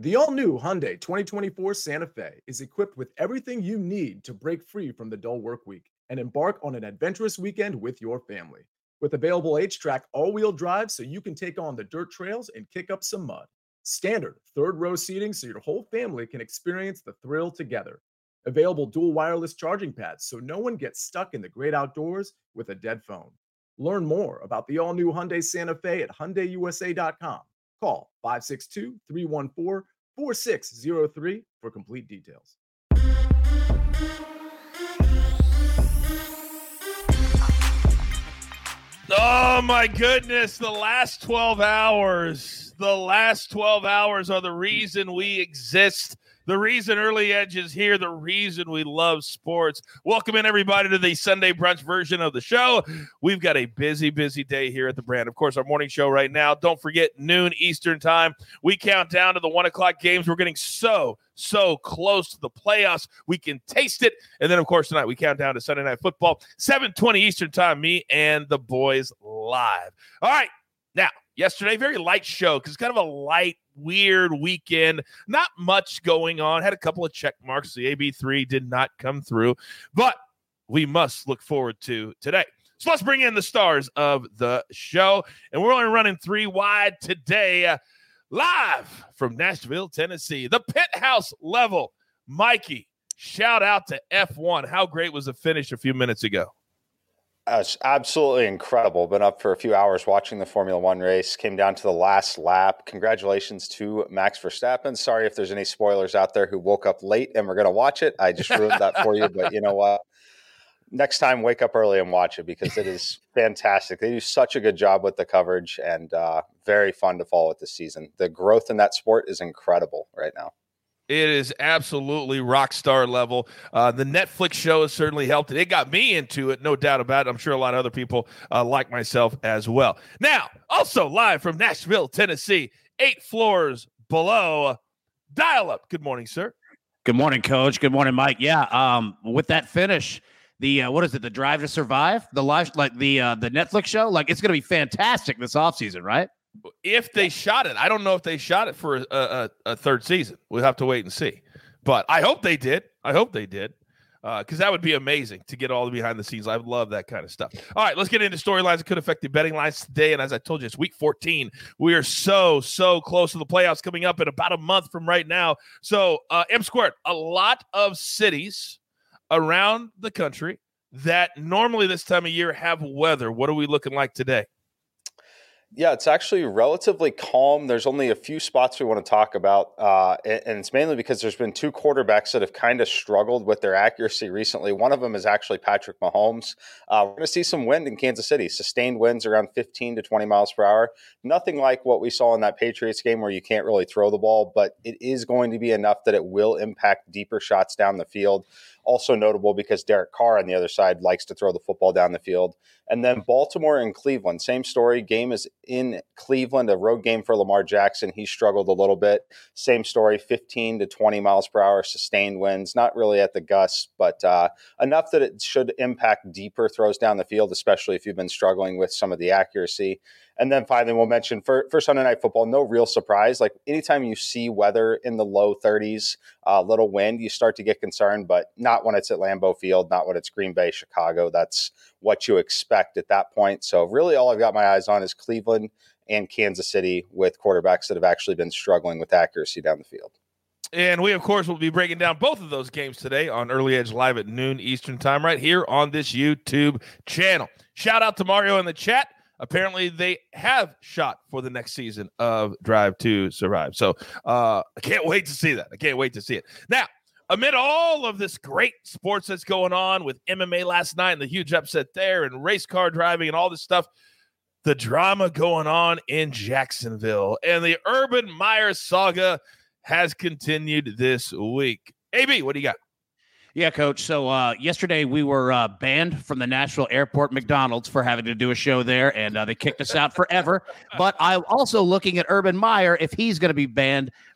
The all-new Hyundai 2024 Santa Fe is equipped with everything you need to break free from the dull work week and embark on an adventurous weekend with your family. With available H-Track all-wheel drive so you can take on the dirt trails and kick up some mud. Standard third-row seating so your whole family can experience the thrill together. Available dual wireless charging pads so no one gets stuck in the great outdoors with a dead phone. Learn more about the all-new Hyundai Santa Fe at HyundaiUSA.com. Call 562-314-4603 for complete details. Oh, my goodness. The last 12 hours. The last 12 hours are the reason we exist. The reason Early Edge is here, the reason we love sports. Welcome in, everybody, to the Sunday brunch version of the show. We've got a busy, busy day here at the Brand. Of course, our morning show right now. Don't forget, noon Eastern time. We count down to the 1 o'clock games. We're getting so close to the playoffs. We can taste it. And then, of course, tonight we count down to Sunday Night Football, 7:20 Eastern time, me and the boys live. All right. Now, yesterday, very light show because it's kind of a light, weird weekend. Not much going on. Had a couple of check marks. The AB3 did not come through, but we must look forward to today. So let's bring in the stars of the show. And we're only running 3 wide today, live from Nashville, Tennessee. The Penthouse level. Mikey, shout out to F1. How great was the finish a few minutes ago? It's absolutely incredible. Been up for a few hours watching the Formula One race. Came down to the last lap. Congratulations to Max Verstappen. Sorry if there's any spoilers out there who woke up late and were going to watch it. I just ruined that for you. But you know what? Next time, wake up early and watch it because it is fantastic. They do such a good job with the coverage and very fun to follow it this season. The growth in that sport is incredible right now. It is absolutely rock star level. The Netflix show has certainly helped. It got me into it, no doubt about it. I'm sure a lot of other people like myself as well. Now, also live from Nashville, Tennessee, 8 floors below, Dial-Up. Good morning, sir. Good morning, Coach. Good morning, Mike. Yeah, with that finish, the what is it? The Drive to Survive, the live, like the Netflix show, like it's going to be fantastic this offseason, right? If they shot it, I don't know if they shot it for a third season. We'll have to wait and see. But I hope they did. Because that would be amazing to get all the behind the scenes. I love that kind of stuff. All right, let's get into storylines that could affect the betting lines today. And as I told you, it's week 14. We are so close to the playoffs coming up in about a month from right now. So M Squared, a lot of cities around the country that normally this time of year have weather. What are we looking like today? Yeah, it's actually relatively calm. There's only a few spots we want to talk about, and it's mainly because there's been 2 quarterbacks that have kind of struggled with their accuracy recently. One of them is actually Patrick Mahomes. We're going to see some wind in Kansas City, sustained winds around 15 to 20 miles per hour. Nothing like what we saw in that Patriots game where you can't really throw the ball, but it is going to be enough that it will impact deeper shots down the field. Also notable because Derek Carr on the other side likes to throw the football down the field. And then Baltimore and Cleveland, same story. Game is in Cleveland, a road game for Lamar Jackson. He struggled a little bit. Same story, 15 to 20 miles per hour, sustained winds, not really at the gusts, but enough that it should impact deeper throws down the field, especially if you've been struggling with some of the accuracy. And then finally, we'll mention for Sunday Night Football, no real surprise. Like anytime you see weather in the low 30s, little wind, you start to get concerned, but not when it's at Lambeau Field, not when it's Green Bay, Chicago. That's what you expect at that point. So really all I've got my eyes on is Cleveland and Kansas City with quarterbacks that have actually been struggling with accuracy down the field. And we, of course, will be breaking down both of those games today on Early Edge Live at noon Eastern time right here on this YouTube channel. Shout out to Mario in the chat. Apparently, they have shot for the next season of Drive to Survive. So I can't wait to see that. I can't wait to see it. Now, amid all of this great sports that's going on with MMA last night and the huge upset there and race car driving and all this stuff, the drama going on in Jacksonville and the Urban Meyer saga has continued this week. AB, what do you got? Yeah, Coach. So yesterday we were banned from the Nashville Airport McDonald's for having to do a show there, and they kicked us out forever. But I'm also looking at Urban Meyer if he's going to be banned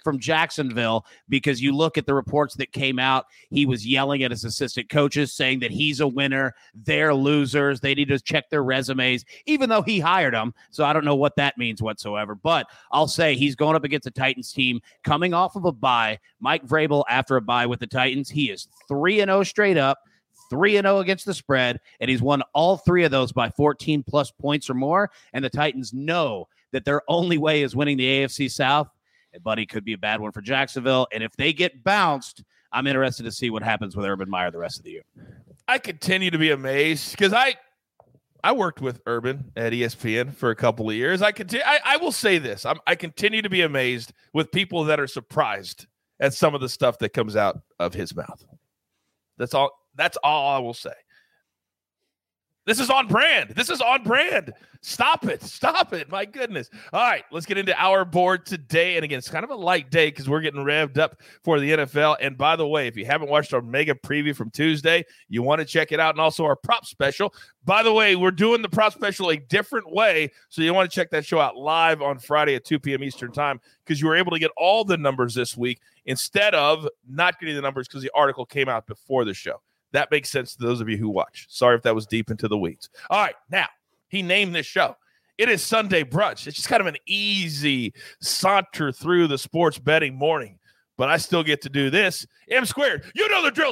from Jacksonville, because you look at the reports that came out, he was yelling at his assistant coaches saying that he's a winner, they're losers, they need to check their resumes, even though he hired them. So I don't know what that means whatsoever. But I'll say he's going up against a Titans team coming off of a bye. Mike Vrabel, after a bye with the Titans, he is 3-0 straight up. 3-0 against the spread, and he's won all 3 of those by 14-plus points or more, and the Titans know that their only way is winning the AFC South, and Buddy could be a bad one for Jacksonville, and if they get bounced, I'm interested to see what happens with Urban Meyer the rest of the year. I continue to be amazed because I worked with Urban at ESPN for a couple of years. I will say this. I continue to be amazed with people that are surprised at some of the stuff that comes out of his mouth. That's all I will say. This is on brand. Stop it. My goodness. All right, let's get into our board today. And again, it's kind of a light day because we're getting revved up for the NFL. And by the way, if you haven't watched our mega preview from Tuesday, you want to check it out. And also our prop special. By the way, we're doing the prop special a different way. So you want to check that show out live on Friday at 2 p.m. Eastern time, because you were able to get all the numbers this week instead of not getting the numbers because the article came out before the show. That makes sense to those of you who watch. Sorry if that was deep into the weeds. All right, now, he named this show. It is Sunday Brunch. It's just kind of an easy saunter through the sports betting morning. But I still get to do this. M squared, you know the drill.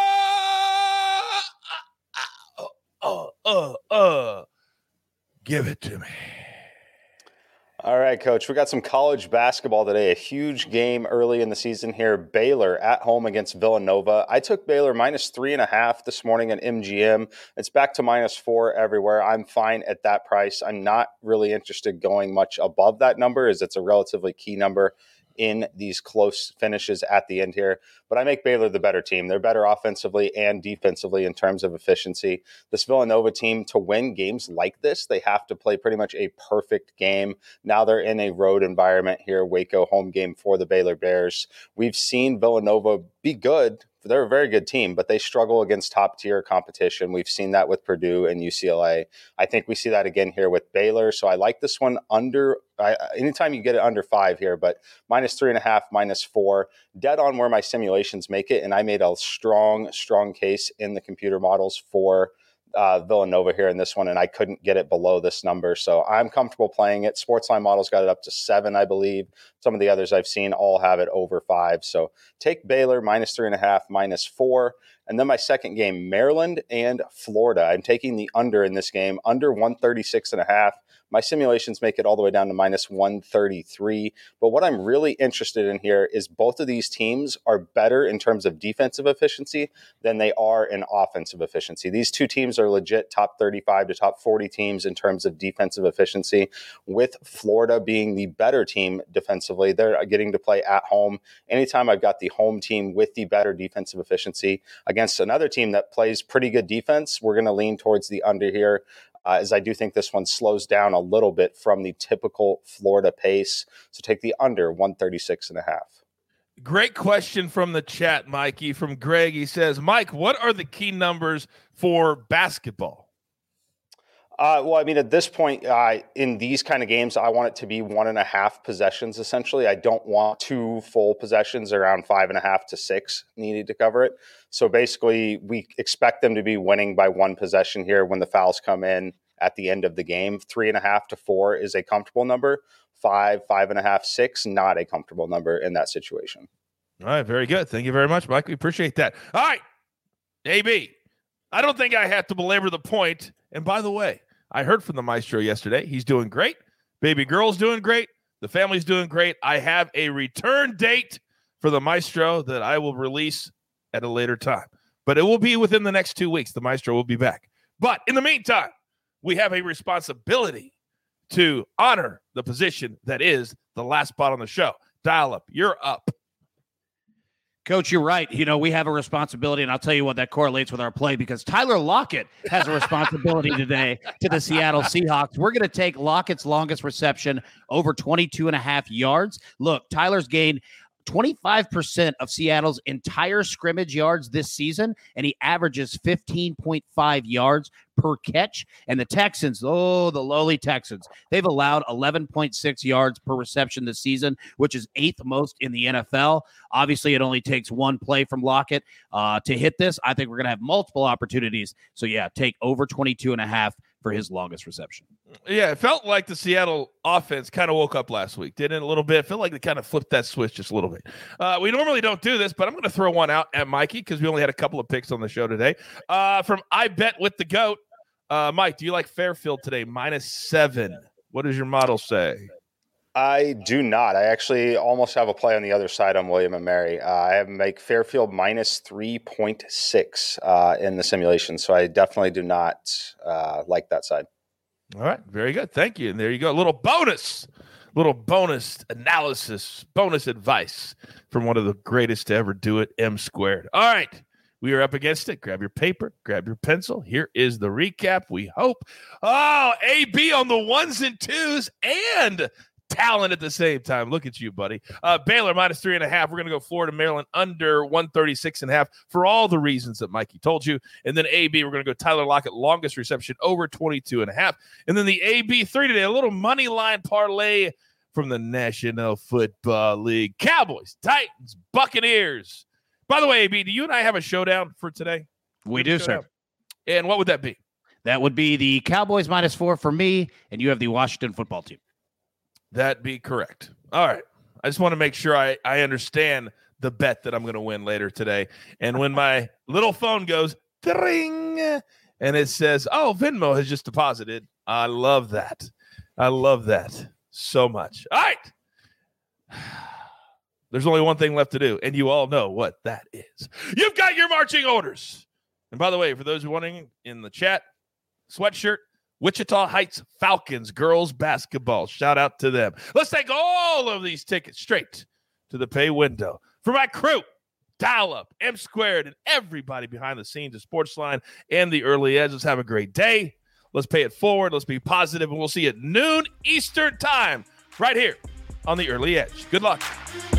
Give it to me. All right, Coach, we got some college basketball today. A huge game early in the season here. Baylor at home against Villanova. I took Baylor minus 3.5 this morning at MGM. It's back to minus 4 everywhere. I'm fine at that price. I'm not really interested going much above that number, as it's a relatively key number in these close finishes at the end here. But I make Baylor the better team. They're better offensively and defensively in terms of efficiency. This Villanova team, to win games like this, they have to play pretty much a perfect game. Now they're in a road environment here, Waco home game for the Baylor Bears. We've seen Villanova be good. They're a very good team, but they struggle against top-tier competition. We've seen that with Purdue and UCLA. I think we see that again here with Baylor. So I like this one under anytime you get it under 5 here, but minus 3.5, minus 4, dead on where my simulations make it. And I made a strong case in the computer models for Villanova here in this one, and I couldn't get it below this number. So I'm comfortable playing it. Sportsline models got it up to 7, I believe. Some of the others I've seen all have it over 5. So take Baylor minus 3.5, minus 4. And then my second game, Maryland and Florida. I'm taking the under in this game, under 136.5. My simulations make it all the way down to minus 133. But what I'm really interested in here is both of these teams are better in terms of defensive efficiency than they are in offensive efficiency. These two teams are legit top 35 to top 40 teams in terms of defensive efficiency, with Florida being the better team defensively. They're getting to play at home. Anytime I've got the home team with the better defensive efficiency against another team that plays pretty good defense, we're going to lean towards the under here. As I do think this one slows down a little bit from the typical Florida pace. So take the under 136.5. Great question from the chat, Mikey, from Greg. He says, Mike, what are the key numbers for basketball? Well, I mean, at this point, in these kind of games, I want it to be 1.5 possessions, essentially. I don't want 2 full possessions, around 5.5 to 6 needed to cover it. So basically, we expect them to be winning by 1 possession here when the fouls come in at the end of the game. 3.5 to 4 is a comfortable number. 5, 5.5, 6, not a comfortable number in that situation. All right, very good. Thank you very much, Mike. We appreciate that. All right, AB, I don't think I have to belabor the point. And by the way, I heard from the Maestro yesterday. He's doing great. Baby girl's doing great. The family's doing great. I have a return date for the Maestro that I will release at a later time. But it will be within the next 2 weeks. The Maestro will be back. But in the meantime, we have a responsibility to honor the position that is the last spot on the show. Dial up. You're up. Coach, you're right. You know, we have a responsibility, and I'll tell you what, that correlates with our play, because Tyler Lockett has a responsibility today to the Seattle Seahawks. We're going to take Lockett's longest reception over 22.5 yards. Look, Tyler's gained 25% of Seattle's entire scrimmage yards this season, and he averages 15.5 yards per catch. And the Texans, the lowly Texans, they've allowed 11.6 yards per reception this season, which is 8th most in the NFL. Obviously, it only takes one play from Lockett to hit this. I think we're going to have multiple opportunities. So, yeah, take over 22.5 for his longest reception. Yeah, it felt like the Seattle offense kind of woke up last week, didn't it? A little bit. It felt like they kind of flipped that switch just a little bit. We normally don't do this, but I'm going to throw one out at Mikey because we only had a couple of picks on the show today. From I Bet with the GOAT. Mike, do you like Fairfield today? -7. What does your model say? I do not. I actually almost have a play on the other side on William and Mary. I have make Fairfield -3.6 in the simulation, so I definitely do not like that side. All right, very good. Thank you. And there you go. Little bonus analysis, bonus advice from one of the greatest to ever do it, M Squared. All right, we are up against it. Grab your paper, grab your pencil. Here is the recap, we hope. Oh, AB on the ones and twos and talent at the same time. Look at you, buddy. Baylor -3.5. We're going to go Florida, Maryland under 136.5 for all the reasons that Mikey told you. And then AB, we're going to go Tyler Lockett, longest reception over 22.5. And then the AB3 today, a little money line parlay from the National Football League. Cowboys, Titans, Buccaneers. By the way, AB, do you and I have a showdown for today? We do, sir. And what would that be? That would be the Cowboys -4 for me, and you have the Washington football team. That'd be correct. All right. I just want to make sure I understand the bet that I'm going to win later today. And when my little phone goes, ding, and it says, oh, Venmo has just deposited, I love that. I love that so much. All right. There's only one thing left to do, and you all know what that is. You've got your marching orders. And by the way, for those who are wondering in the chat, sweatshirt, Wichita Heights Falcons girls basketball. Shout out to them. Let's take all of these tickets straight to the pay window. For my crew, Dial Up, M Squared, and everybody behind the scenes of Sportsline and the Early Edge, let's have a great day. Let's pay it forward. Let's be positive, and we'll see you at noon Eastern time right here on the Early Edge. Good luck.